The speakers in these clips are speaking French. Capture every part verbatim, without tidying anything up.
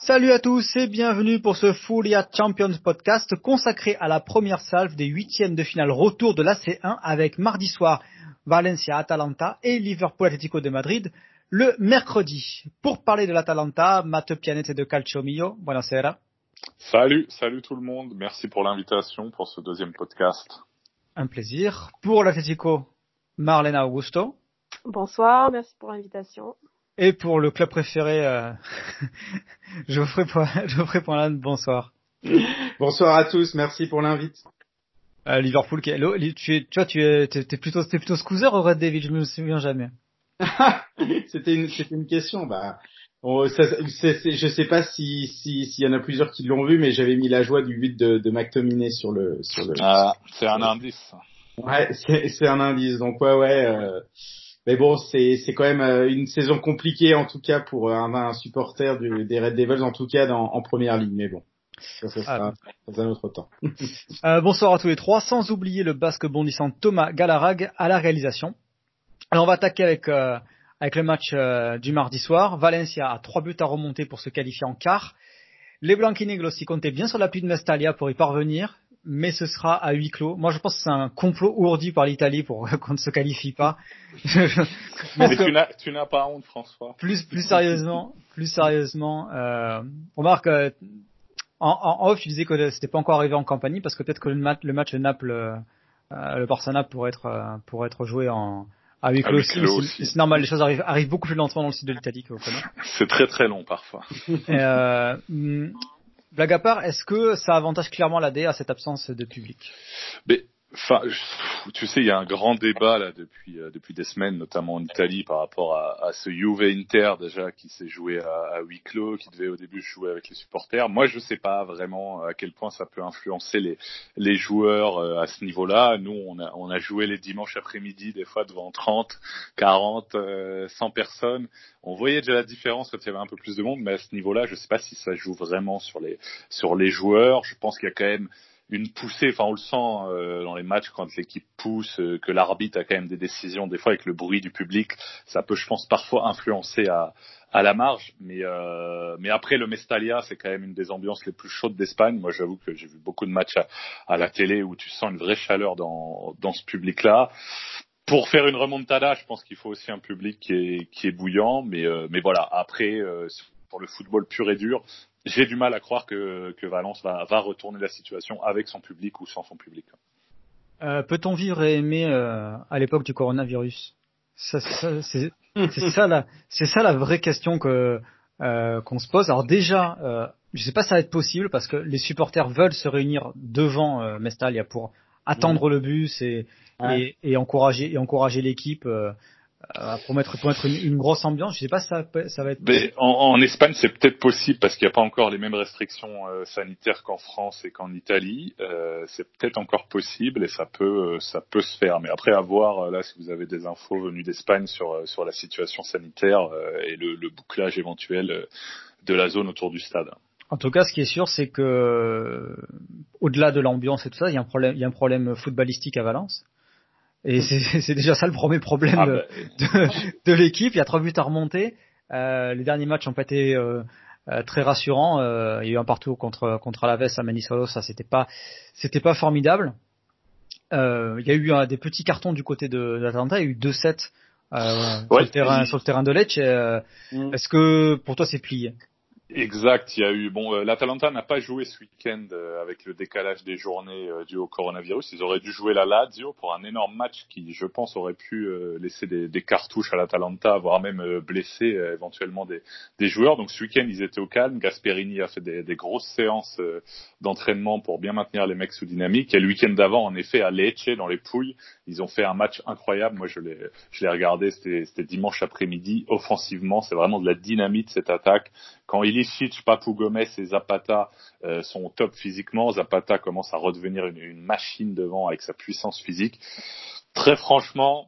Salut à tous et bienvenue pour ce Furia Champions Podcast consacré à la première salve des huitièmes de finale retour de la C un avec mardi soir Valencia-Atalanta et Liverpool-Atlético de Madrid le mercredi. Pour parler de l'Atalanta, Matteo Pianete de Calcio Mio, buonasera. Salut, salut tout le monde, merci pour l'invitation pour ce deuxième podcast. Un plaisir. Pour l'Atlético, Marlena Augusto. Bonsoir, merci pour l'invitation. Et pour le club préféré, euh, Geoffrey, Geoffrey Poinlan, bonsoir. Bonsoir à tous, merci pour l'invite. Euh, Liverpool, qui est, tu, es, tu vois, tu es, t'es, t'es plutôt, t'es plutôt Scoozer au Red Devil, je me souviens jamais. c'était une, c'était une question, bah, on, ça, c'est, c'est, je sais pas si, si, s'il y en a plusieurs qui l'ont vu, mais j'avais mis la joie du but de, de McTominay sur le, sur le. Ah, c'est un indice. Ouais, c'est, c'est un indice, donc ouais, ouais. Euh, Mais bon, c'est c'est quand même une saison compliquée en tout cas pour un, un supporter du, des Red Devils, en tout cas dans, en première ligne. Mais bon, ça, ça sera ah. dans un autre temps. euh, bonsoir à tous les trois, sans oublier le basque bondissant Thomas Galarag à la réalisation. Alors on va attaquer avec euh, avec le match euh, du mardi soir. Valencia a trois buts à remonter pour se qualifier en quart. Les Blanquinegros y comptaient bien sur l'appui de Mestalla pour y parvenir, mais ce sera à huis clos. Moi, je pense que c'est un complot ourdi par l'Italie pour qu'on ne se qualifie pas. mais tu n'as, tu n'as pas honte, François. Plus, plus sérieusement, plus sérieusement, euh, remarque, euh, en, en off, tu disais que c'était pas encore arrivé en campagne parce que peut-être que le match, le match Naples, euh, le Barça-Naples pourrait être, euh, pourrait être joué en à huis clos, à huis clos aussi. C'est, c'est normal, les choses arrivent, arrivent beaucoup plus lentement dans le sud de l'Italie que vous connaissez. C'est très très long parfois. Et, euh, blague à part, est-ce que ça avantage clairement l'A D à cette absence de public? Mais, enfin, tu sais, il y a un grand débat là depuis euh, depuis des semaines, notamment en Italie, par rapport à, à ce Juve Inter déjà qui s'est joué à, à huis clos, qui devait au début jouer avec les supporters. Moi, je sais pas vraiment à quel point ça peut influencer les les joueurs euh, à ce niveau-là. Nous, on a on a joué les dimanches après-midi des fois devant trente, quarante, euh, cent personnes. On voyait déjà la différence quand il y avait un peu plus de monde, mais à ce niveau-là, je sais pas si ça joue vraiment sur les sur les joueurs. Je pense qu'il y a quand même une poussée, enfin on le sent euh, dans les matchs quand l'équipe pousse, euh, que l'arbitre a quand même des décisions, des fois avec le bruit du public, ça peut, je pense, parfois influencer à à la marge, mais euh, mais après le Mestalla, c'est quand même une des ambiances les plus chaudes d'Espagne. Moi, j'avoue que j'ai vu beaucoup de matchs à, à la télé où tu sens une vraie chaleur dans dans ce public-là. Pour faire une remontada, je pense qu'il faut aussi un public qui est qui est bouillant, mais euh, mais voilà. Après, euh, pour le football pur et dur, j'ai du mal à croire que, que Valence va, va retourner la situation avec son public ou sans son public. Euh, peut-on vivre et aimer euh, à l'époque du coronavirus? Ça, ça, c'est, c'est ça la, c'est ça la vraie question que euh, qu'on se pose. Alors déjà, euh, je sais pas si ça va être possible parce que les supporters veulent se réunir devant euh, Mestalla pour attendre mmh. le bus et, ouais. et, et encourager et encourager l'équipe. Euh, Euh, pour mettre pour mettre une, une grosse ambiance. Je sais pas si ça ça va être. Mais en, en Espagne, c'est peut-être possible parce qu'il n'y a pas encore les mêmes restrictions euh, sanitaires qu'en France et qu'en Italie. Euh, c'est peut-être encore possible et ça peut euh, ça peut se faire. Mais après, à voir euh, là si vous avez des infos venues d'Espagne sur euh, sur la situation sanitaire euh, et le, le bouclage éventuel euh, de la zone autour du stade. En tout cas, ce qui est sûr, c'est que euh, au-delà de l'ambiance et tout ça, il y a un problème il y a un problème footballistique à Valence. Et c'est, c'est déjà ça le premier problème ah bah. de, de l'équipe. Il y a trois buts à remonter. Euh, les derniers matchs n'ont pas été euh, euh, très rassurants. Euh, il y a eu un partout contre contre Alaves à Manisolo. Ça, c'était pas c'était pas formidable. Euh, il y a eu euh, des petits cartons du côté de, de l'Atalanta. Il y a eu deux sept euh, ouais, sur le terrain sur le terrain de Lecce. Euh, mmh. Est-ce que pour toi c'est plié? Exact, il y a eu bon euh, l'Atalanta n'a pas joué ce week-end euh, avec le décalage des journées euh, dû au coronavirus. Ils auraient dû jouer la Lazio pour un énorme match qui, je pense, aurait pu euh, laisser des, des cartouches à l'Atalanta, voire même euh, blesser euh, éventuellement des, des joueurs. Donc ce week-end, ils étaient au calme. Gasperini a fait des, des grosses séances euh, d'entraînement pour bien maintenir les mecs sous dynamique. Et le week-end d'avant, en effet, à Lecce, dans les Pouilles, ils ont fait un match incroyable. Moi, je l'ai, je l'ai regardé. C'était, c'était dimanche après-midi. Offensivement, c'est vraiment de la dynamite cette attaque. Quand Ilicic, Papou Gomez et Zapata euh, sont au top physiquement, Zapata commence à redevenir une, une machine devant avec sa puissance physique. Très franchement,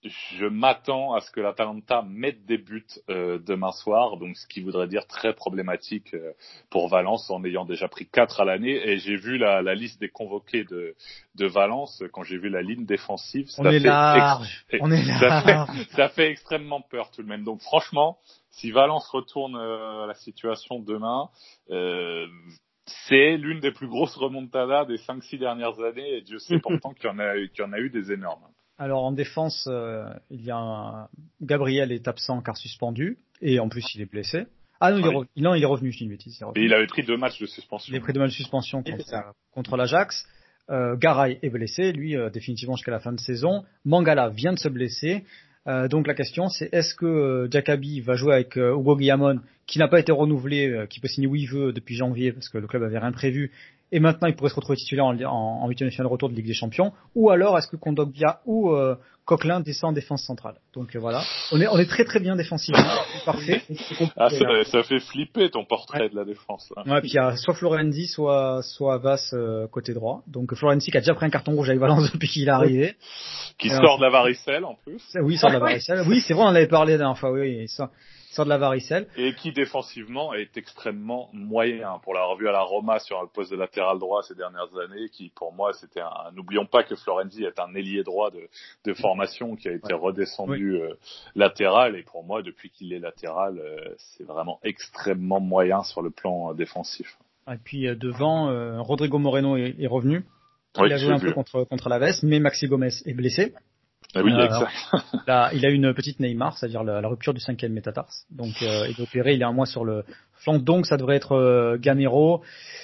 je m'attends à ce que l'Atalanta mette des buts euh, demain soir, donc ce qui voudrait dire très problématique euh, pour Valence en ayant déjà pris quatre à l'année. Et j'ai vu la, la liste des convoqués de, de Valence quand j'ai vu la ligne défensive. On est large. Ex- On est ça, large. fait, ça fait extrêmement peur tout de même. Donc franchement, si Valence retourne euh, la situation demain, euh, c'est l'une des plus grosses remontadas des cinq six dernières années. Et Dieu sait pourtant qu'il y en a, qu'il y en a eu des énormes. Alors en défense, euh, il y a un... Gabriel est absent car suspendu et en plus il est blessé. Ah non, il, est, re... non, il est revenu, je dis une bêtise. Il, et il avait pris deux matchs de suspension. Il a pris deux matchs de suspension contre, contre l'Ajax. Euh, Garay est blessé, lui euh, définitivement jusqu'à la fin de saison. Mangala vient de se blesser. Euh, donc la question c'est est-ce que euh, Diakabi va jouer avec euh, Hugo Guillamon qui n'a pas été renouvelé, euh, qui peut signer où il veut depuis janvier parce que le club avait rien prévu. Et maintenant, il pourrait se retrouver titulaire en, en, en huitième de finale retour de Ligue des Champions. Ou alors, est-ce que Kondogbia ou euh, Coquelin descend en défense centrale? Donc euh, voilà, on est on est très très bien défensivement, parfait. Ah, ça, ça fait flipper ton portrait ouais. de la défense. Là. Ouais, puis il y a soit Florenzi, soit soit Vas euh, côté droit. Donc Florenzi qui a déjà pris un carton rouge avec Valence depuis qu'il est arrivé. Qui Alors, sort de la varicelle en plus. Oui, il sort de la varicelle. Oui, c'est vrai, on en avait parlé la dernière fois. Oui, il sort. sort de la varicelle. Et qui défensivement est extrêmement moyen. Pour l'avoir vu à la Roma sur un poste de latéral droit ces dernières années, qui pour moi c'était un. N'oublions pas que Florenzi est un ailier droit de, de formation qui a été ouais. redescendu oui. euh, latéral. Et pour moi, depuis qu'il est latéral, euh, c'est vraiment extrêmement moyen sur le plan euh, défensif. Et puis euh, devant, euh, Rodrigo Moreno est, est revenu. Oui, il a joué un vu. peu contre contre l'Aves, mais Maxi Gomez est blessé. Ah oui, euh, exact. Là, il a une petite Neymar, c'est-à-dire la, la rupture du cinquième métatarse. Donc, euh, il est opéré, il est un mois sur le flanc. Donc, ça devrait être euh, Gamero.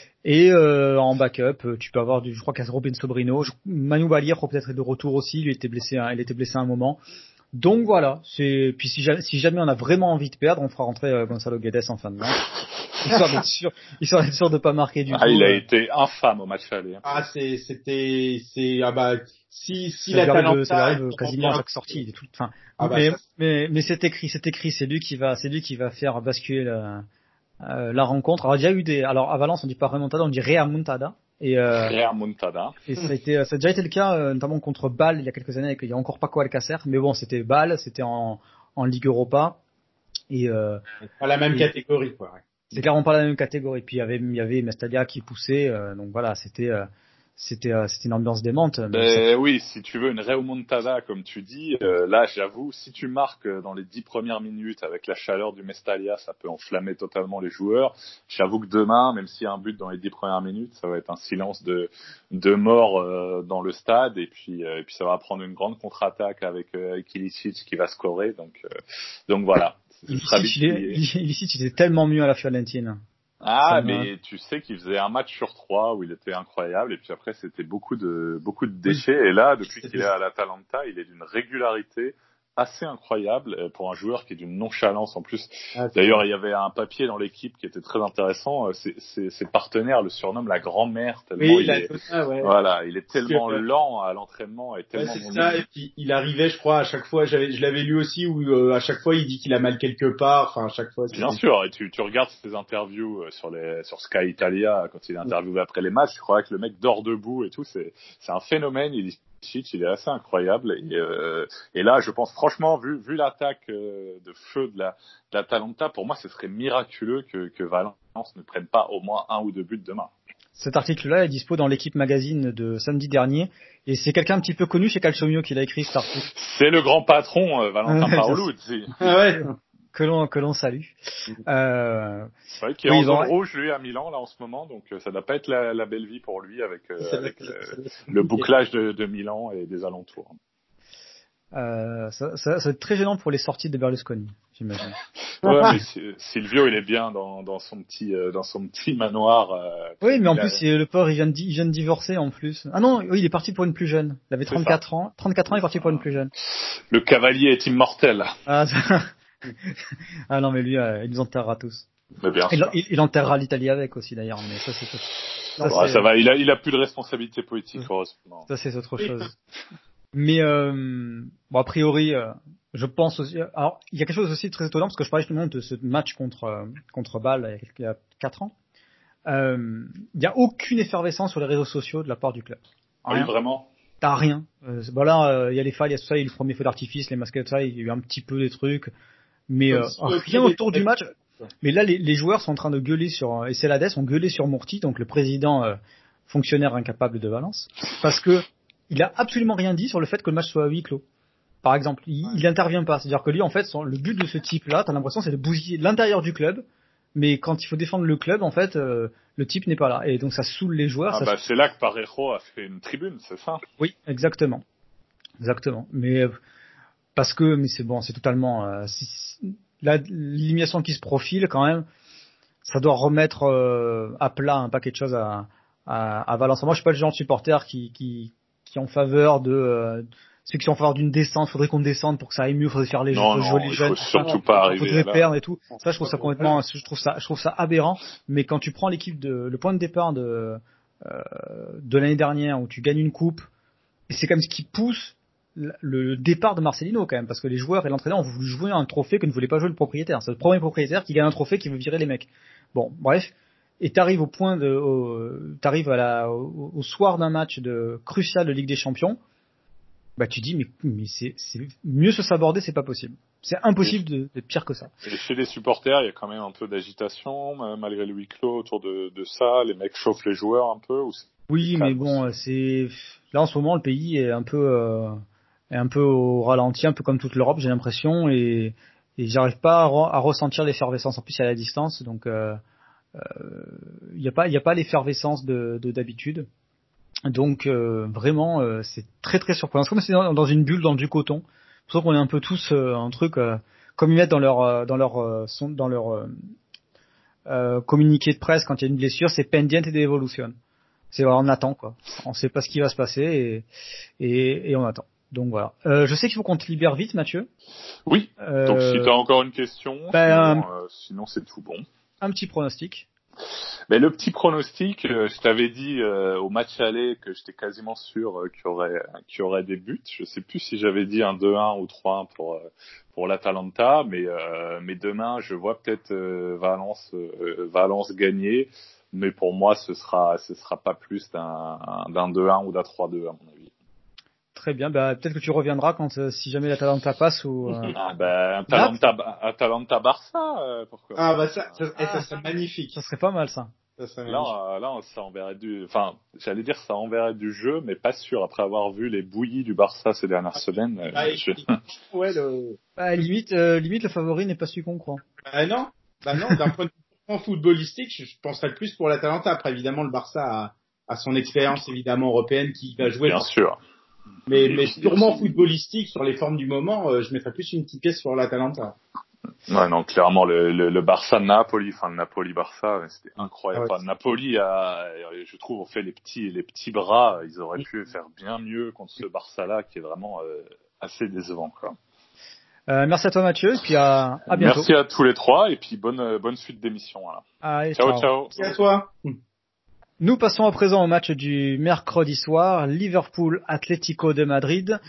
Et euh, en backup, tu peux avoir du, je crois qu'il y a Robin Sobrino. Je, Manu Balier peut-être être de retour aussi. Lui était blessé, hein, il était blessé à un moment. Donc voilà. C'est puis si jamais, si jamais on a vraiment envie de perdre, on fera rentrer euh, Gonzalo Guedes en fin de match. Histoire d'être sûr, histoire d'être sûr de pas marquer du ah, tout. Il a euh. été infâme au match aller. Ah, c'est, c'était, c'est, ah bah, si, si ça la arrive, ça arrive quasiment à chaque sortie. Il est tout, enfin, ah bah, mais, ça... mais, mais c'est écrit, c'est écrit, c'est lui qui va, c'est lui qui va faire basculer la, euh, la rencontre. Alors, il y a eu des, alors, à Valence, on dit pas remontada, on dit remontada. Et, euh, remontada. Et ça a été, ça a déjà été le cas, euh, notamment contre Bâle il y a quelques années, avec, il y a encore Paco Alcacer. Mais bon, c'était Bâle, c'était en, en Ligue Europa. Et, euh, pas la même et, catégorie, quoi. Ouais. C'est clairement pas la même catégorie. Puis il y avait, il y avait Mestalia qui poussait, euh, donc voilà, c'était, euh, c'était, euh, c'était une ambiance démente. Ben, ça... Oui, si tu veux une remontada, comme tu dis, euh, là, j'avoue, si tu marques dans les dix premières minutes avec la chaleur du Mestalia, ça peut enflammer totalement les joueurs. J'avoue que demain, même s'il y a un but dans les dix premières minutes, ça va être un silence de, de mort euh, dans le stade, et puis, euh, et puis ça va prendre une grande contre-attaque avec, euh, avec Ilicic qui va scorer. Donc, euh, donc voilà. Ilicic, il, est, Ilicic, il était tellement mieux à la Fiorentina. Ah, ça mais tu sais qu'il faisait un match sur trois où il était incroyable, et puis après c'était beaucoup de beaucoup de déchets. Et là, depuis qu'il est à l'Atalanta, il est d'une régularité assez incroyable pour un joueur qui est d'une nonchalance en plus. Ah, D'ailleurs, il y avait un papier dans l'équipe qui était très intéressant. Ses, ses, ses partenaires le surnomment la grand-mère tellement oui, il, il est, ça, ouais. voilà, il est tellement que, lent à l'entraînement et tellement. Ouais, c'est ça. Et puis il arrivait, je crois, à chaque fois. J'avais, je l'avais lu aussi où euh, à chaque fois il dit qu'il a mal quelque part. Enfin, à chaque fois. Bien sûr. Et tu, tu regardes ses interviews sur les sur Sky Italia quand il est interviewé après les matchs. Je crois que le mec dort debout et tout. C'est c'est un phénomène. Il il est assez incroyable et, euh, et là je pense franchement vu vu l'attaque euh, de feu de la de l'Atalanta, pour moi ce serait miraculeux que que Valence ne prenne pas au moins un ou deux buts demain. Cet article-là est dispo dans l'équipe magazine de samedi dernier et c'est quelqu'un un petit peu connu chez Calciomio qui l'a écrit cet article. C'est le grand patron euh, Valentin Paoluzzi. Ah ouais. Que l'on que l'on salue. Euh, c'est vrai qu'il est oui, en zone bon, rouge lui à Milan là en ce moment, donc euh, ça doit pas être la, la belle vie pour lui avec, euh, avec le, le bouclage de, de Milan et des alentours. Euh, ça, ça, ça va être très gênant pour les sorties de Berlusconi, j'imagine. Ouais, mais Silvio il est bien dans, dans son petit euh, dans son petit manoir. Euh, oui, mais en a... plus le pauvre il vient de il vient de divorcer en plus. Ah non, oui, il est parti pour une plus jeune. Il avait trente-quatre ans. trente-quatre ans, il est parti pour une plus jeune. Le cavalier est immortel. Ah, ça... ah non, mais lui, euh, il nous enterrera tous. Mais bien il, sûr. Il, il enterrera l'Italie avec aussi d'ailleurs, mais ça c'est. Ça, ouais, ça va, il a il a plus de responsabilité politique heureusement. Ça c'est autre chose. Mais euh, bon, a priori, euh, je pense aussi. Alors, il y a quelque chose aussi de très étonnant parce que je parlais justement de ce match contre euh, contre Bâle il y a quatre ans. Euh, il n'y a aucune effervescence sur les réseaux sociaux de la part du club. Rien. Oui, vraiment. t'as rien. Euh, bon là, il euh, y a les failles, il y a tout ça, il y a le premier feu d'artifice, les masques, tout ça, il y a eu un petit peu des trucs, mais euh, rien autour du match. Mais là, les, les joueurs sont en train de gueuler sur, et Celades ont gueulé sur Murti, donc le président euh, fonctionnaire incapable de Valence, parce que il a absolument rien dit sur le fait que le match soit à huis clos. Par exemple, il, il intervient pas. C'est-à-dire que lui, en fait, son, le but de ce type-là, t'as l'impression, c'est de bousiller l'intérieur du club, mais quand il faut défendre le club, en fait, euh, le type n'est pas là. Et donc ça saoule les joueurs. Ah ça bah saoule... c'est là que Parejo a fait une tribune, c'est ça? Oui, exactement. Exactement. Mais, euh, parce que, mais c'est bon, c'est totalement, euh, c'est, la, l'élimination qui se profile, quand même, ça doit remettre euh, à plat un paquet de choses à, à, à Valence. Moi, je suis pas le genre de supporter qui, qui, qui est en faveur de, euh, ceux qui sont en faveur d'une descente, faudrait qu'on descende pour que ça aille mieux, faudrait faire les non, jeux, non, jouer les il jeunes, faut surtout ça, pas arriver faudrait là. perdre et tout. Ça, je trouve ça complètement, je trouve ça, je trouve ça aberrant. Mais quand tu prends l'équipe de, le point de départ de, euh, de l'année dernière où tu gagnes une coupe, et c'est comme ce qui pousse le départ de Marcelino quand même, parce que les joueurs et l'entraîneur ont voulu jouer un trophée que ne voulait pas jouer le propriétaire. C'est le premier propriétaire qui gagne un trophée qui veut virer les mecs. Bon, bref. Et t'arrives au point de, au, t'arrives à la, au, au soir d'un match de crucial de Ligue des Champions. Bah tu dis mais, mais c'est, c'est mieux se saborder, c'est pas possible. C'est impossible de, d'être pire que ça. Et chez les supporters, il y a quand même un peu d'agitation malgré le huis clos autour de, de ça. Les mecs chauffent les joueurs un peu. Ou c'est oui, mais bon, aussi. c'est là en ce moment le pays est un peu euh, est un peu au ralenti, un peu comme toute l'Europe, j'ai l'impression, et, et j'arrive pas à, re, à ressentir l'effervescence. En plus, il y a la distance, donc il euh, euh, y a pas il y a pas l'effervescence de, de d'habitude. Donc euh, vraiment, euh, c'est très très surprenant. C'est comme si c'était dans, dans une bulle, dans du coton. C'est pour ça qu'on est un peu tous euh, un truc euh, comme ils mettent dans leur euh, dans leur euh, son, dans leur euh, euh, communiqué de presse quand il y a une blessure, c'est pendiente de evolution. C'est on attend quoi. On sait pas ce qui va se passer et et, et on attend. Donc voilà. Euh, je sais qu'il faut qu'on te libère vite, Mathieu. Oui. Euh, Donc si t'as encore une question, ben, sinon, euh, sinon c'est tout bon. Un petit pronostic. Mais le petit pronostic, euh, je t'avais dit euh, au match aller que j'étais quasiment sûr euh, qu'il y aurait qu'il y aurait des buts. Je sais plus si j'avais dit un deux un ou trois un pour euh, pour l'Atalanta, mais euh, mais demain je vois peut-être euh, Valence euh, Valence gagner, mais pour moi ce sera ce sera pas plus d'un d'un deux un ou d'un trois deux à mon avis. Très bien, bah peut-être que tu reviendras quand euh, si jamais l'Atalanta passe ou euh... ah bah Atalanta Atalanta Barça euh, pourquoi ah bah ça ça, ah, ça serait magnifique. Ça serait pas mal ça. ça serait là là ça enverrait du enfin j'allais dire ça enverrait du jeu mais pas sûr après avoir vu les bouillies du Barça ces dernières ah, semaines. Ah, euh, je... ouais le bah, limite euh, limite le favori n'est pas celui qu'on croit. Ah non, bah non d'un point de vue footballistique, je, je penserais plus pour l'Atalanta. Après évidemment le Barça a, a son expérience évidemment européenne qui va jouer. Bien pour... sûr. Mais, mais purement footballistique, sur les formes du moment, euh, je mettrais plus une petite pièce sur l'Atalanta. Ouais, non, clairement, le, le, le Barça-Napoli, enfin, le Napoli-Barça, c'était incroyable. Ah ouais. Enfin, Napoli a, je trouve, ont fait les petits, les petits bras. Ils auraient pu faire bien mieux contre ce Barça-là, qui est vraiment euh, assez décevant, quoi. Euh, merci à toi, Mathieu, et puis à, à bientôt. Merci à tous les trois, et puis bonne, bonne suite d'émission, voilà. Allez, ciao, ciao. ciao. Merci à toi. Nous passons à présent au match du mercredi soir, Liverpool-Atlético de Madrid.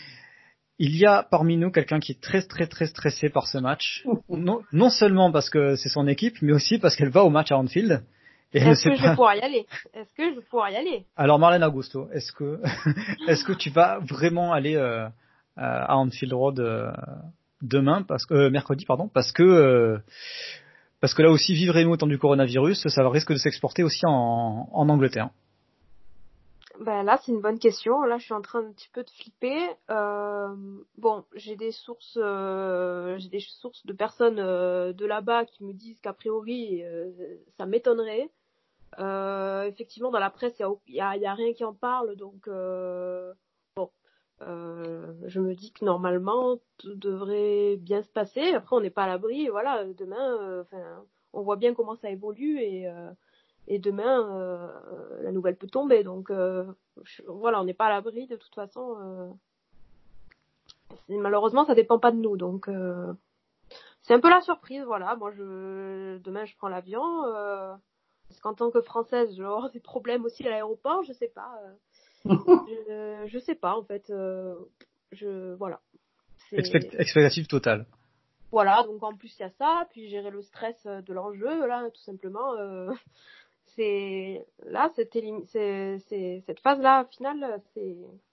Il y a parmi nous quelqu'un qui est très très très stressé par ce match. Non, non seulement parce que c'est son équipe, mais aussi parce qu'elle va au match à Anfield. Et est-ce que je pas... vais pouvoir y aller? Est-ce que je vais pouvoir y aller? Alors Marlène Augusto, est-ce que est-ce que tu vas vraiment aller euh, à Anfield Road euh, demain, parce que euh, mercredi pardon, parce que euh, Parce que là aussi, vivre et nous autant du coronavirus, ça risque de s'exporter aussi en, en Angleterre. Ben là, c'est une bonne question. Là, je suis en train un petit peu de flipper. Euh, bon, j'ai des sources, euh, j'ai des sources de personnes euh, de là-bas qui me disent qu'a priori, euh, ça m'étonnerait. Euh, effectivement, dans la presse, il y a, y a rien qui en parle, donc euh, bon. Euh, je me dis que normalement tout devrait bien se passer. Après, on n'est pas à l'abri. Voilà, demain, enfin, euh, on voit bien comment ça évolue et euh, et demain, euh, la nouvelle peut tomber. Donc euh, je, voilà, on n'est pas à l'abri de toute façon. Euh, malheureusement, ça dépend pas de nous. Donc euh, c'est un peu la surprise. Voilà, moi, je demain, je prends l'avion. Euh, parce qu'en tant que Française, je vais avoir des problèmes aussi à l'aéroport. Je sais pas. Euh, je, je sais pas en fait, euh, je voilà. Expect, expectative totale. Voilà, donc en plus il y a ça, puis gérer le stress de l'enjeu là, tout simplement. Euh, c'est là, cette, c'est, c'est, cette phase là finale, c'est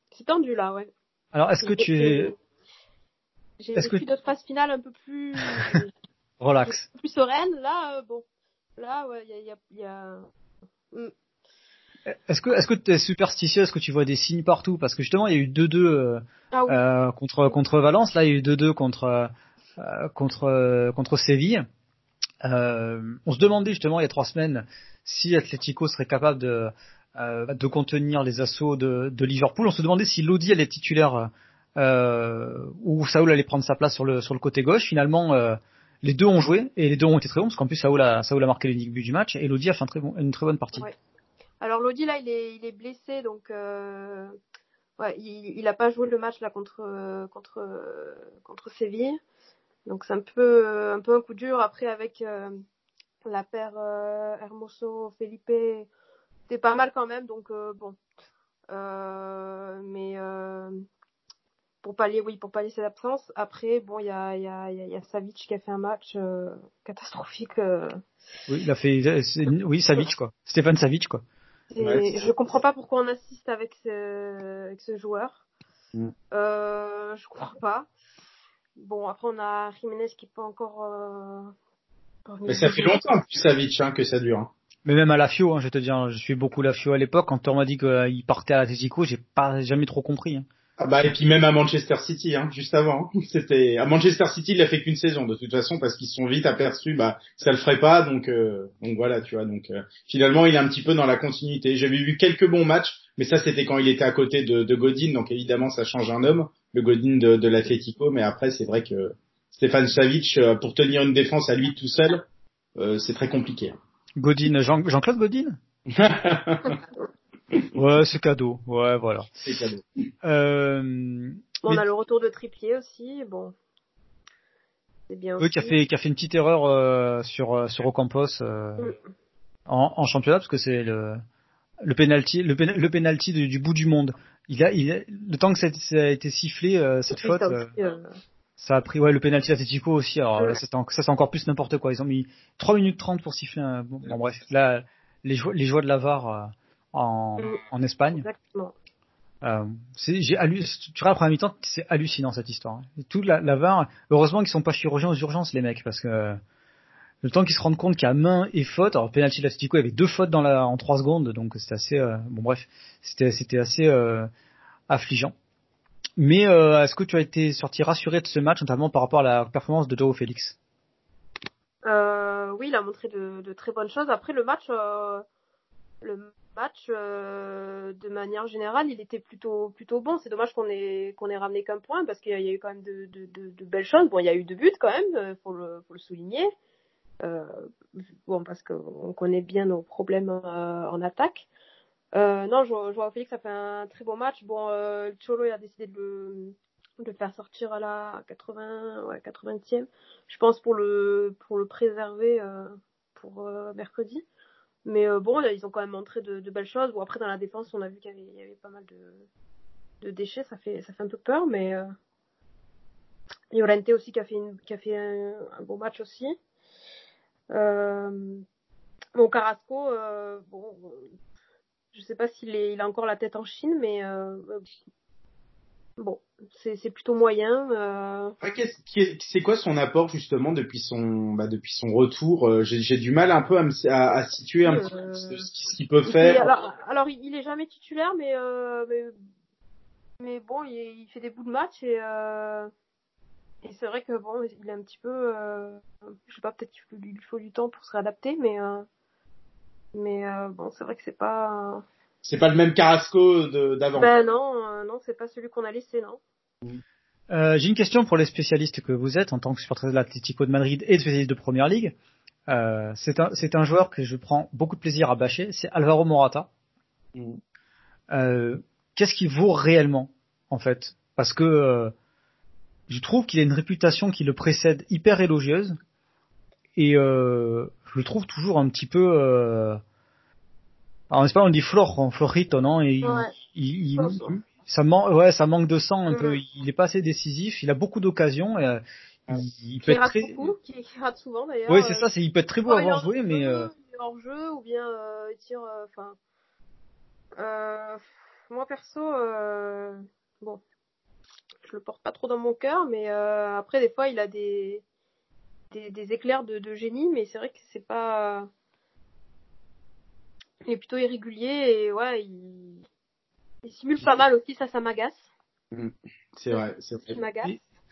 C'est tendu là, ouais. Alors, est-ce que tu es... J'ai vécu que... d'autres phases finales un peu plus... Relax. Un peu plus sereines. Là, euh, bon. Là, ouais, il y a... Y a, y a... Mm. Est-ce que est-ce que tu es superstitieux? Est-ce que tu vois des signes partout? Parce que justement, il y a eu deux deux euh, ah oui. euh, contre contre Valence. Là, il y a eu deux deux contre euh, contre euh, contre Séville. Euh, on se demandait justement il y a trois semaines si Atlético serait capable de euh, de contenir les assauts de, de Liverpool. On se demandait si Lodi allait être titulaire euh, ou Saúl allait prendre sa place sur le sur le côté gauche. Finalement, euh, les deux ont joué et les deux ont été très bons parce qu'en plus Saúl a Saúl a marqué l'unique but du match et Lodi a fait un très bon, une très bonne partie. Ouais. Alors Lodi là il est il est blessé donc euh, ouais il il a pas joué le match là contre euh, contre euh, contre Séville donc c'est un peu euh, un peu un coup dur. Après avec euh, la paire euh, Hermoso Felipe c'était pas mal quand même donc euh, bon euh, mais euh, pour pallier oui pour pallier ses absences. Après bon il y a il y a il y a Savic qui a fait un match euh, catastrophique. Euh... Oui il a fait oui Savic quoi Stéphane Savic quoi. Ouais, je comprends pas pourquoi on assiste avec ce, avec ce joueur. Mm. Euh, je crois pas. Bon, après on a Jiménez qui est pas encore. Euh... Mais ça fait longtemps plus Savic hein, que ça dure. Hein. Mais même à la Fio, hein, je vais te dire, je suis beaucoup la Fio à l'époque. Quand on m'a dit qu'il partait à l'Atlético, j'ai pas jamais trop compris. Hein. Ah bah et puis même à Manchester City, hein, juste avant. C'était à Manchester City, il a fait qu'une saison de toute façon parce qu'ils se sont vite aperçus, bah ça le ferait pas, donc euh, donc voilà, tu vois. Donc euh, finalement, il est un petit peu dans la continuité. J'avais vu quelques bons matchs, mais ça c'était quand il était à côté de, de Godin, donc évidemment ça change un homme, le Godin de, de l'Atlético. Mais après, c'est vrai que Stéphane Savic, euh, pour tenir une défense à lui tout seul, euh, c'est très compliqué. Godin, Jean, Jean-Claude Godin. Ouais, c'est cadeau. Ouais, voilà. C'est cadeau. Euh, on mais... a le retour de Trippier aussi. Bon, c'est bien. Oui, aussi. qui a fait qui a fait une petite erreur euh, sur sur Ocampos euh, mm. en, en championnat parce que c'est le le penalty le, pen, le penalty du, du bout du monde. Il a il a, le temps que ça, ça a été sifflé euh, cette faute. Ça, aussi, euh... ça a pris ouais le penalty Atlético aussi. Alors ouais. là, ça, ça c'est encore plus n'importe quoi. Ils ont mis trois minutes trente pour siffler. Un... Bon, bon bref, là les joies les joies de la V A R. Euh, En, mmh. en Espagne. Exactement. Euh, c'est, j'ai hallu- tu vois, la première mi-temps, c'est hallucinant cette histoire. Et tout la, la V A R, heureusement qu'ils sont pas chirurgiens aux urgences, les mecs, parce que euh, le temps qu'ils se rendent compte qu'il y a main et faute, alors penalty de l'Atlético, il y avait deux fautes dans la, en trois secondes, donc c'était assez, euh, bon bref, c'était, c'était assez euh, affligeant. Mais euh, est-ce que tu as été sorti rassuré de ce match, notamment par rapport à la performance de João Félix? euh, Oui, il a montré de, de très bonnes choses. Après le match, euh, le match euh, de manière générale il était plutôt plutôt bon. C'est dommage qu'on ait qu'on ait ramené qu'un point parce qu'il y a, il y a eu quand même de, de, de, de belles choses. Bon, il y a eu deux buts quand même, faut le faut le souligner. Euh, bon, parce qu'on connaît bien nos problèmes euh, en attaque. Euh, non, João Félix a fait un très bon match. Bon, euh, Cholo il a décidé de le de le faire sortir à la quatre-vingts ouais quatre-vingtième, je pense pour le pour le préserver euh, pour euh, mercredi. Mais euh, bon, là, ils ont quand même montré de, de belles choses. Bon, après, dans la défense, on a vu qu'il y avait, il y avait pas mal de, de déchets. Ça fait, ça fait un peu peur, mais euh... Llorente aussi qui a fait, une, qui a fait un, un bon match aussi. Euh... Bon, Carrasco, euh, bon, je sais pas s'il est, il a encore la tête en Chine, mais euh... bon, c'est, c'est plutôt moyen. Euh... Ah, c'est quoi son apport justement depuis son, bah, depuis son retour? J'ai, j'ai du mal un peu à, me, à, à situer un petit peu ce, ce qu'il peut faire. Alors, alors, il est jamais titulaire, mais euh, mais, mais bon, il, il fait des bouts de match et euh, et c'est vrai que bon, il est un petit peu, euh, je sais pas, peut-être qu'il faut, il faut du temps pour se réadapter, mais euh, mais euh, bon, c'est vrai que c'est pas. C'est pas le même Carrasco de, d'avant. Ben non, euh, non, c'est pas celui qu'on a laissé, non. Euh, j'ai une question pour les spécialistes que vous êtes en tant que supporter de l'Atlético de Madrid et de spécialiste de Première Ligue. Euh, c'est un c'est un joueur que je prends beaucoup de plaisir à bâcher. C'est Alvaro Morata. Mm. Euh, qu'est-ce qu'il vaut réellement en fait? Parce que euh, je trouve qu'il a une réputation qui le précède hyper élogieuse et euh, je le trouve toujours un petit peu. Euh, en Espagne on dit flor, florito, non? Et ouais. il, il, il, il ça manque, ouais, ça manque de sang un mmh. peu. Il est pas assez décisif. Il a beaucoup d'occasions. Et, euh, il, il peut qui être très. Beaucoup, qui, qui rate souvent d'ailleurs. Oui, c'est ça. C'est il peut être très beau à avoir joué, mais. Euh... Il est hors jeu ou bien euh, il tire. Enfin. Euh, moi perso, euh, bon, je le porte pas trop dans mon cœur, mais euh, après des fois il a des des, des éclairs de, de génie, mais c'est vrai que c'est pas, il est plutôt irrégulier et ouais, il, il simule pas mal aussi, ça, ça m'agace. Mmh. C'est vrai, c'est vrai. Ça m'agace.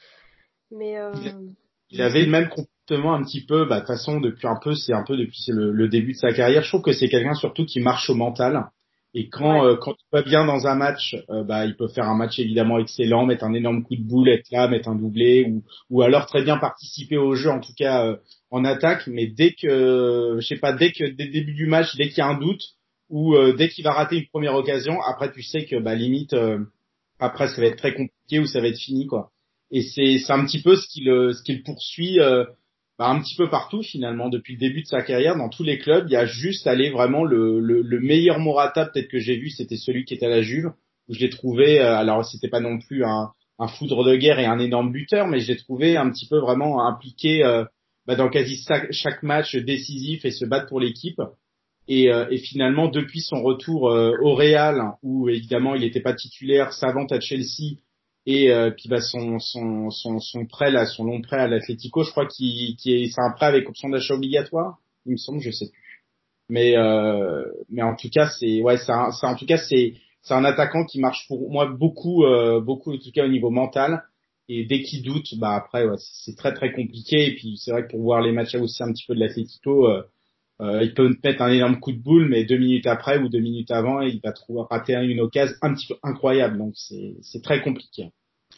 Mais euh... il avait le même comportement un petit peu, bah de toute façon depuis un peu, c'est un peu depuis le, le début de sa carrière. Je trouve que c'est quelqu'un surtout qui marche au mental. Et quand ouais. euh, quand il va bien dans un match, euh, bah il peut faire un match évidemment excellent, mettre un énorme coup de boule, être là, mettre un doublé, ou ou alors très bien participer au jeu, en tout cas euh, en attaque. Mais dès que, euh, je sais pas, dès que dès le début du match, dès qu'il y a un doute, ou euh, dès qu'il va rater une première occasion, après tu sais que bah limite euh, après ça va être très compliqué ou ça va être fini quoi. Et c'est c'est un petit peu ce qui le ce qui le poursuit. Euh, Bah, un petit peu partout finalement depuis le début de sa carrière dans tous les clubs. Il y a juste allé vraiment le, le, le meilleur Morata peut-être que j'ai vu, c'était celui qui était à la Juve où je l'ai trouvé, euh, alors c'était pas non plus un, un foudre de guerre et un énorme buteur, mais je l'ai trouvé un petit peu vraiment impliqué euh, bah, dans quasi chaque, chaque match décisif et se battre pour l'équipe. Et, euh, et finalement depuis son retour euh, au Real où évidemment il n'était pas titulaire, s'avance à Chelsea. Et euh, puis bah son son son son prêt là, son long prêt à l'Atlético, je crois qu'il qui est c'est un prêt avec option d'achat obligatoire, il me semble, je sais plus. Mais euh, mais en tout cas c'est ouais c'est un, c'est en tout cas c'est c'est un attaquant qui marche pour moi beaucoup euh, beaucoup en tout cas au niveau mental. Et dès qu'il doute, bah après ouais, c'est très très compliqué. Et puis c'est vrai que pour voir les matchs aussi un petit peu de l'Atlético, euh, euh, il peut mettre un énorme coup de boule, mais deux minutes après ou deux minutes avant, il va trouver rater une occasion un petit peu incroyable. Donc c'est c'est très compliqué.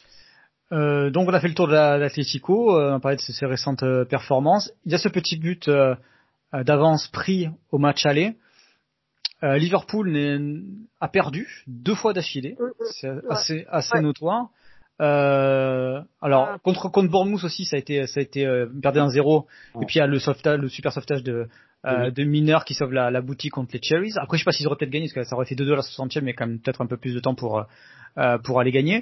Euh, donc on a fait le tour de l'Atlético, euh, on a parlé de ses récentes euh, performances. Il y a ce petit but euh, d'avance pris au match aller. Euh, Liverpool a perdu deux fois d'affilée, c'est ouais. assez assez ouais. notoire. Euh, alors ah. contre contre Bournemouth aussi ça a été ça a été euh, perdu un zéro ouais. Et puis il y a le sauvetage, le super sauvetage de euh, oui. de Mineur qui sauve la, la boutique contre les Cherries. Après je sais pas s'ils auraient peut-être gagné parce que ça aurait fait deux deux à la soixantième, mais quand même peut-être un peu plus de temps pour euh, pour aller gagner.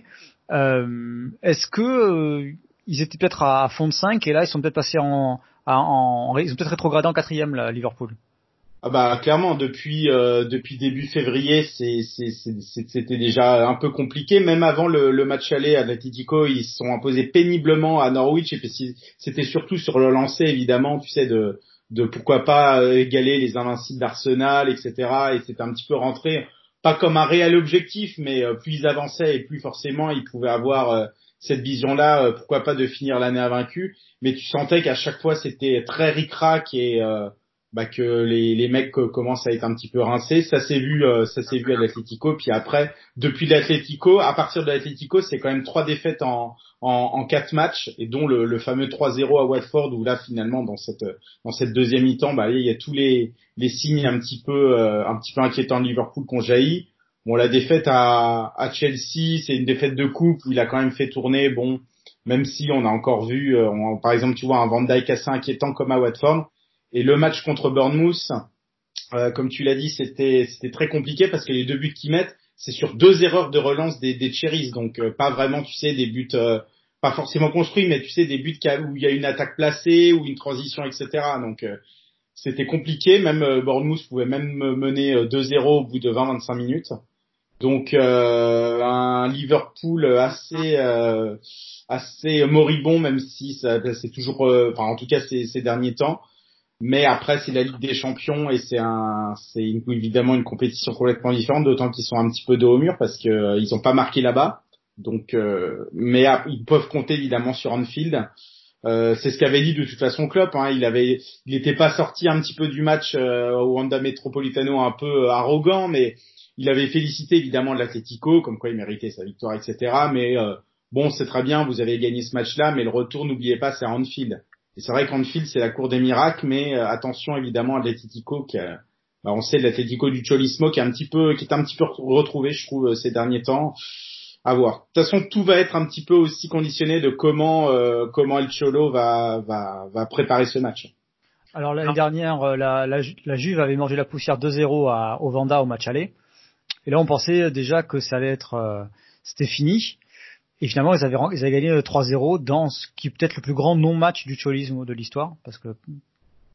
Euh, est-ce que euh, ils étaient peut-être à fond de cinq et là ils sont peut-être passés en, en, en ils ont peut-être rétrogradé en quatrième là, Liverpool. Ah bah clairement depuis euh, depuis début février c'est c'est c'était déjà un peu compliqué, même avant le, le match aller à l'Atlético ils se sont imposés péniblement à Norwich et puis c'était surtout sur le lancer évidemment tu sais de de pourquoi pas égaler les invincibles d'Arsenal etc et c'était un petit peu rentré pas comme un réel objectif mais euh, plus ils avançaient et plus forcément ils pouvaient avoir euh, cette vision là euh, pourquoi pas de finir l'année invaincu, mais tu sentais qu'à chaque fois c'était très ric-rac et euh, bah que les les mecs commencent à être un petit peu rincés. Ça s'est vu euh, ça s'est vu à l'Atlético. Puis après depuis l'Atlético, à partir de l'Atlético, c'est quand même trois défaites en en, en quatre matchs et dont le, le fameux trois zéro à Watford où là finalement dans cette dans cette deuxième mi-temps bah il y a tous les les signes un petit peu euh, un petit peu inquiétants de Liverpool qui ont jailli. Bon, la défaite à à Chelsea, c'est une défaite de coupe où il a quand même fait tourner, bon, même si on a encore vu euh, on, par exemple tu vois un Van Dijk assez inquiétant comme à Watford. Et le match contre Bournemouth, euh, comme tu l'as dit, c'était c'était très compliqué parce que les deux buts qu'ils mettent, c'est sur deux erreurs de relance des, des Cherries, donc euh, pas vraiment, tu sais, des buts euh, pas forcément construits, mais tu sais des buts où il y a une attaque placée ou une transition, et cetera. Donc euh, c'était compliqué. Même euh, Bournemouth pouvait même mener euh, deux zéro au bout de vingt à vingt-cinq minutes. Donc euh, un Liverpool assez euh, assez moribond, même si ça c'est toujours, euh, enfin en tout cas ces, ces derniers temps. Mais après, c'est la Ligue des Champions et c'est un, c'est une, évidemment une compétition complètement différente, d'autant qu'ils sont un petit peu de haut mur parce que euh, ils ont pas marqué là-bas. Donc, euh, mais ah, ils peuvent compter évidemment sur Anfield. Euh, c'est ce qu'avait dit de toute façon Klopp. Hein, il avait, il n'était pas sorti un petit peu du match euh, au Wanda Metropolitano un peu euh, arrogant, mais il avait félicité évidemment l'Atlético, comme quoi il méritait sa victoire, et cetera. Mais euh, bon, c'est très bien, vous avez gagné ce match-là, mais le retour, n'oubliez pas, c'est à Anfield. Et c'est vrai qu'Anfield, c'est la cour des miracles, mais euh, attention évidemment à l'Atlético qui a, bah, on sait l'Atlético du Cholismo qui est un petit peu, qui est un petit peu retrouvé, je trouve, ces derniers temps. À voir. De toute façon, tout va être un petit peu aussi conditionné de comment euh, comment El Cholo va va va préparer ce match. Alors l'année dernière, la, la, la Juve avait mangé la poussière deux zéro à, au Vanda au match aller. Et là, on pensait déjà que ça allait être, euh, c'était fini. Et finalement, ils avaient, ils avaient gagné trois zéro dans ce qui est peut-être le plus grand non-match du cholisme de l'histoire, parce que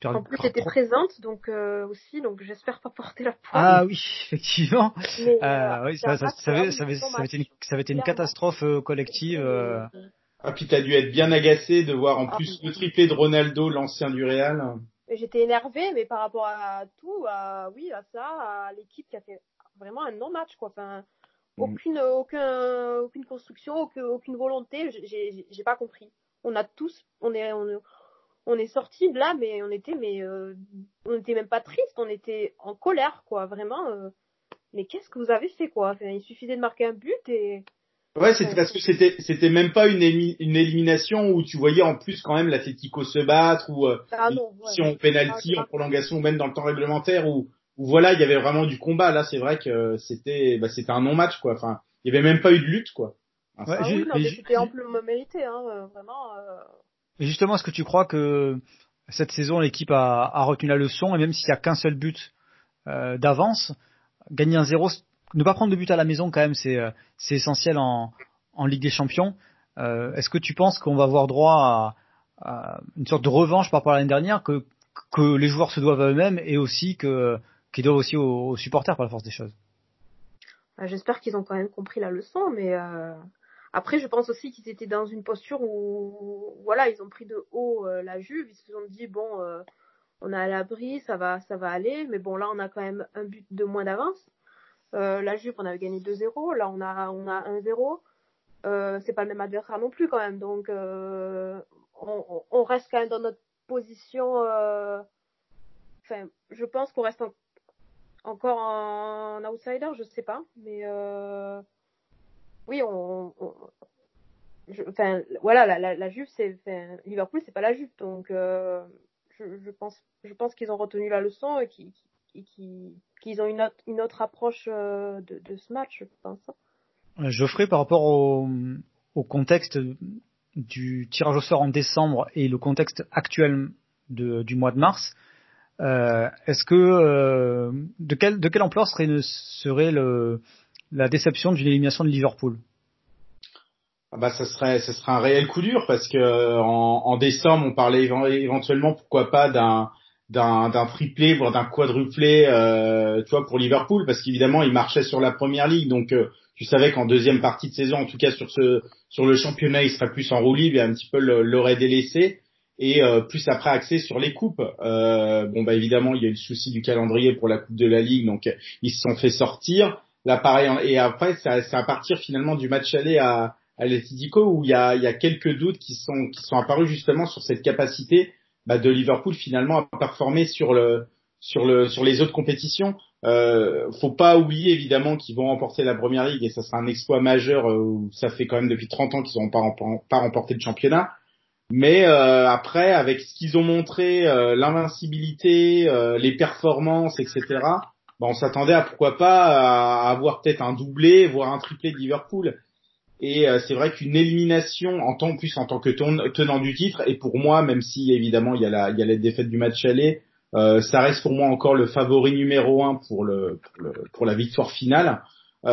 perdu en plus, j'étais trop... présente, donc euh, aussi, donc j'espère pas porter la poisse. Ah oui, effectivement. Mais, euh, euh, oui, ça, ça, ça, ça, avait, ça, avait, ça avait été une, ça avait été une catastrophe euh, collective. Euh... Ah, puis t'as dû être bien agacé de voir en Ah, plus le triplé de Ronaldo, l'ancien du Real. J'étais énervée, mais par rapport à tout, à, oui, à ça, à l'équipe qui a fait vraiment un non-match, quoi. Enfin, aucune, aucun, aucune construction, aucune, aucune volonté, j'ai, j'ai pas compris. On a tous, on est, on, on est sortis de là, mais on était, mais, euh, on était même pas triste, on était en colère, quoi, vraiment. Euh, mais qu'est-ce que vous avez fait, quoi? Enfin, il suffisait de marquer un but et. Ouais, c'était parce que c'était c'était même pas une, émi- une élimination où tu voyais en plus quand même l'Atlético se battre ou euh, Ah non, ouais. si on penalty en prolongation ou même dans le temps réglementaire où où voilà il y avait vraiment du combat. Là c'est vrai que c'était bah, c'était un non-match quoi. Enfin il y avait même pas eu de lutte quoi. Enfin, ah oui non mais c'était amplement mérité hein vraiment. Euh... Et justement est-ce que tu crois que cette saison l'équipe a, a retenu la leçon et même s'il y a qu'un seul but euh, d'avance, gagner un zéro, ne pas prendre de but à la maison quand même c'est c'est essentiel en en Ligue des Champions. Euh, est-ce que tu penses qu'on va avoir droit à, à une sorte de revanche par rapport à l'année dernière que que les joueurs se doivent à eux-mêmes et aussi que qu'ils doivent aussi aux, aux supporters par la force des choses? J'espère qu'ils ont quand même compris la leçon, mais euh... après je pense aussi qu'ils étaient dans une posture où voilà ils ont pris de haut euh, la Juve, ils se sont dit bon euh, on est à l'abri, ça va ça va aller, mais bon là on a quand même un but de moins d'avance. Euh, la Juve on avait gagné deux zéro, là on a on a un zéro. Euh, c'est pas le même adversaire non plus quand même, donc euh, on, on reste quand même dans notre position. Euh... Enfin, je pense qu'on reste en... encore en outsider, je sais pas, mais euh... oui, on, on... Je... enfin, voilà, la, la, la Juve, c'est, enfin, Liverpool, c'est pas la Juve, donc euh... je, je pense, je pense qu'ils ont retenu la leçon et qu'ils, qu'ils, qu'ils ont une autre, une autre approche de, de ce match, je pense. Geoffrey, par rapport au, au contexte du tirage au sort en décembre et le contexte actuel de, du mois de mars, euh, est-ce que euh, de quelle de quelle ampleur serait serait le, la déception d'une élimination de Liverpool? Ah bah ça serait ça serait un réel coup dur parce que en, en décembre on parlait éventuellement pourquoi pas d'un d'un d'un triplé voire d'un quadruplé euh, tu vois pour Liverpool parce qu'évidemment il marchait sur la première ligue donc euh, tu savais qu'en deuxième partie de saison en tout cas sur ce sur le championnat il serait plus en roue libre et un petit peu l'aurait délaissé et euh, plus après axé sur les coupes. Euh, bon bah évidemment il y a eu le souci du calendrier pour la coupe de la ligue donc ils se sont fait sortir là pareil et après c'est à, c'est à partir finalement du match aller à à l'Atlético où il y a il y a quelques doutes qui sont qui sont apparus justement sur cette capacité bah, de Liverpool finalement à performer sur le sur le sur les autres compétitions. Euh, faut pas oublier évidemment qu'ils vont remporter la Première Ligue et ça sera un exploit majeur. Euh, ça fait quand même depuis trente ans qu'ils n'ont pas pas remporté le championnat. Mais euh, après avec ce qu'ils ont montré, euh, l'invincibilité, euh, les performances, et cetera. Bah, on s'attendait à pourquoi pas à avoir peut-être un doublé voire un triplé de Liverpool. Et euh, c'est vrai qu'une élimination en tant plus en tant que tenant du titre et pour moi même si évidemment il y a la il y a la défaite du match aller euh, ça reste pour moi encore le favori numéro un pour le pour, le, pour la victoire finale.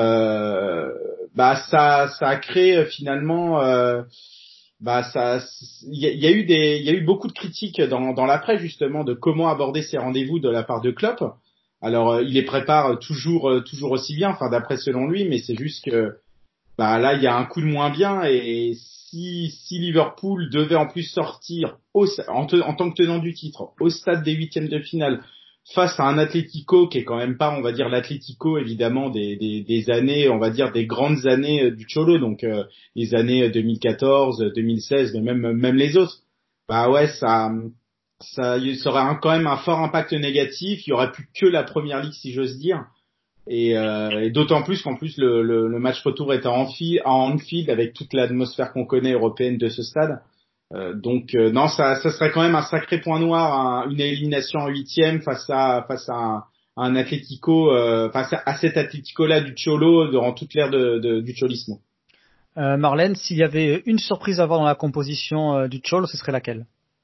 Euh, bah ça ça a créé finalement euh, bah ça il y a, y a eu des il y a eu beaucoup de critiques dans dans l'après justement de comment aborder ces rendez-vous de la part de Klopp. Alors euh, il les prépare toujours euh, toujours aussi bien enfin d'après selon lui mais c'est juste que bah là il y a un coup de moins bien et si si Liverpool devait en plus sortir au, en, te, en tant que tenant du titre au stade des huitièmes de finale face à un Atlético qui est quand même pas on va dire l'Atlético évidemment des, des des années on va dire des grandes années du Cholo donc euh, les années deux mille quatorze deux mille seize mais même même les autres bah ouais ça ça ça aurait un, quand même un fort impact négatif il y aurait plus que la première ligue si j'ose dire. Et, euh, et d'autant plus qu'en plus le, le, le match retour est à Anfield, à Anfield avec toute l'atmosphère qu'on connaît européenne de ce stade. Euh, donc euh, non, ça, ça serait quand même un sacré point noir, un, une élimination en huitième face à face à un, un Atlético, euh, face à, à cet Atlético-là du Cholo durant toute l'ère de, de, du cholisme. Euh, Marlène, s'il y avait une surprise à avoir dans la composition euh, du Cholo, ce serait laquelle?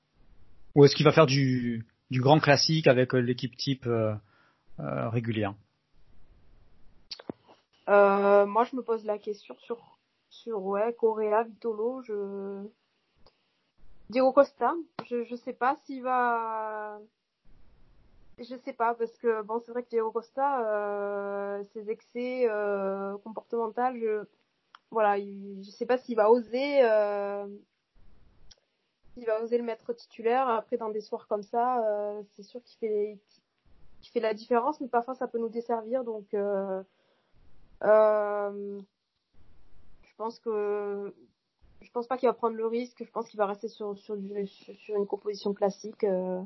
Ou est-ce qu'il va faire du, du grand classique avec euh, l'équipe type euh, euh, régulière? Euh, moi, je me pose la question sur, sur ouais, Correa, Vitolo, je, Diego Costa, je je sais pas s'il va, je sais pas parce que bon c'est vrai que Diego Costa, euh, ses excès euh, comportementaux, je voilà, il, je sais pas s'il va oser, euh, s'il va oser le mettre titulaire. Après dans des soirs comme ça, euh, c'est sûr qu'il fait qu'il fait la différence, mais parfois ça peut nous desservir donc. Euh, euh, je pense que je pense pas qu'il va prendre le risque. Je pense qu'il va rester sur sur, du, sur une composition classique. Euh,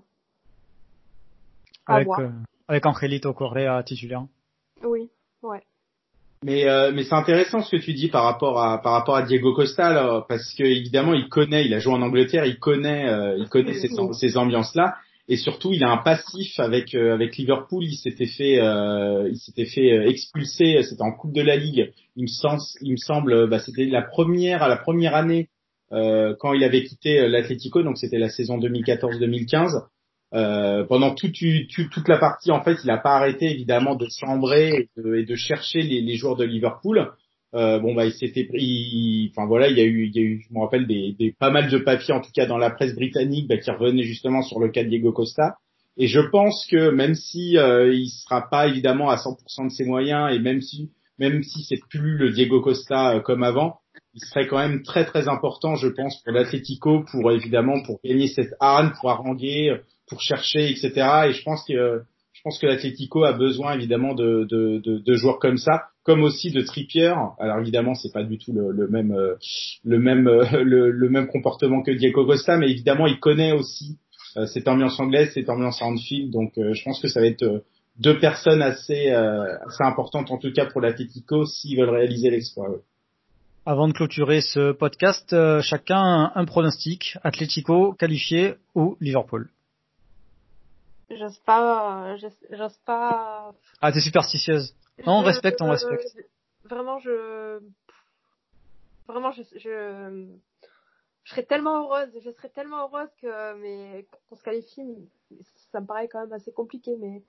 avec euh, avec Angelito Correa titulaire. Oui, ouais. Mais euh, mais c'est intéressant ce que tu dis par rapport à par rapport à Diego Costa là, parce que évidemment il connaît, il a joué en Angleterre, il connaît euh, il connaît ces ces ambiances là, et surtout il a un passif avec euh, avec Liverpool. Il s'était fait euh, il s'était fait expulser, c'était en Coupe de la Ligue. Il me semble il me semble bah c'était la première à la première année euh, quand il avait quitté l'Atlético, donc c'était la saison deux mille quatorze deux mille quinze. Euh, pendant toute, toute, toute la partie, en fait, il n'a pas arrêté évidemment de chambrer et de, et de chercher les, les joueurs de Liverpool. Euh, bon bah il s'était pris, enfin voilà, il y a eu, il y a eu, je me rappelle des, des pas mal de papiers en tout cas dans la presse britannique bah, qui revenaient justement sur le cas de Diego Costa. Et je pense que même si euh, il sera pas évidemment à cent pour cent de ses moyens et même si même si c'est plus le Diego Costa euh, comme avant, il serait quand même très très important, je pense, pour l'Atlético, pour évidemment pour gagner cette arne, pour haranguer, pour chercher, et cetera. Et je pense que je pense que l'Atlético a besoin évidemment de, de, de, de joueurs comme ça, comme aussi de Trippier. Alors évidemment, c'est pas du tout le, le même euh, le même euh, le, le même comportement que Diego Costa, mais évidemment, il connaît aussi euh, cette ambiance anglaise, cette ambiance à Anfield. Donc, euh, je pense que ça va être euh, deux personnes assez euh, assez importantes en tout cas pour l'Atlético s'ils veulent réaliser l'exploit. Ouais. Avant de clôturer ce podcast, euh, chacun un, un pronostic: Atlético qualifié ou Liverpool. J'ose pas, j'ose pas. Ah, t'es superstitieuse. Non, on je, respecte, on euh, respecte. Vraiment, je, vraiment, je, je, je serais tellement heureuse, je serais tellement heureuse que, mais qu'on se qualifie, ça me paraît quand même assez compliqué, mais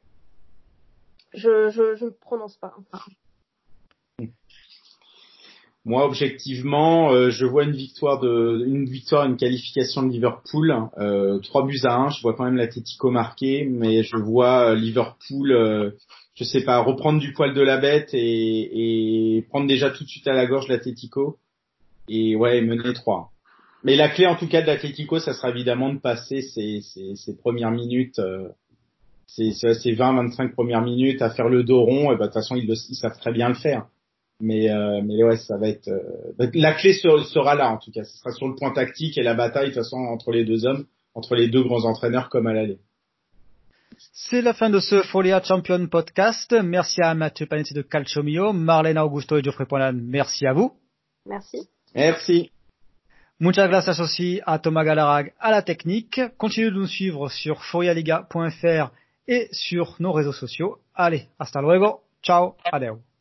je, je, je ne prononce pas. Moi, objectivement, euh, je vois une victoire de, une victoire, une qualification de Liverpool, euh, trois buts à un. Je vois quand même l'Atlético marquer, mais je vois euh, Liverpool, euh, je sais pas, reprendre du poil de la bête et, et prendre déjà tout de suite à la gorge l'Atlético et ouais, mener trois. Mais la clé en tout cas de l'Atlético, ça sera évidemment de passer ces, ces, ces premières minutes, euh, ces, ces vingt vingt-cinq premières minutes à faire le dos rond. Et bah de toute façon, ils, le, ils savent très bien le faire. Mais euh, mais ouais, ça va être euh, la clé sera là en tout cas. Ce sera sur le point tactique et la bataille de toute façon entre les deux hommes, entre les deux grands entraîneurs comme à l'aller. C'est la fin de ce Folia Champion podcast. Merci à Mathieu Panetti de Calcio Mio, Marlène Augusto et Geoffrey Poinan. Merci à vous. Merci. Merci. Muchas gracias aussi à Thomas Galarag à la technique. Continuez de nous suivre sur forialiga point f r et sur nos réseaux sociaux. Allez, hasta luego. Ciao. Adeu.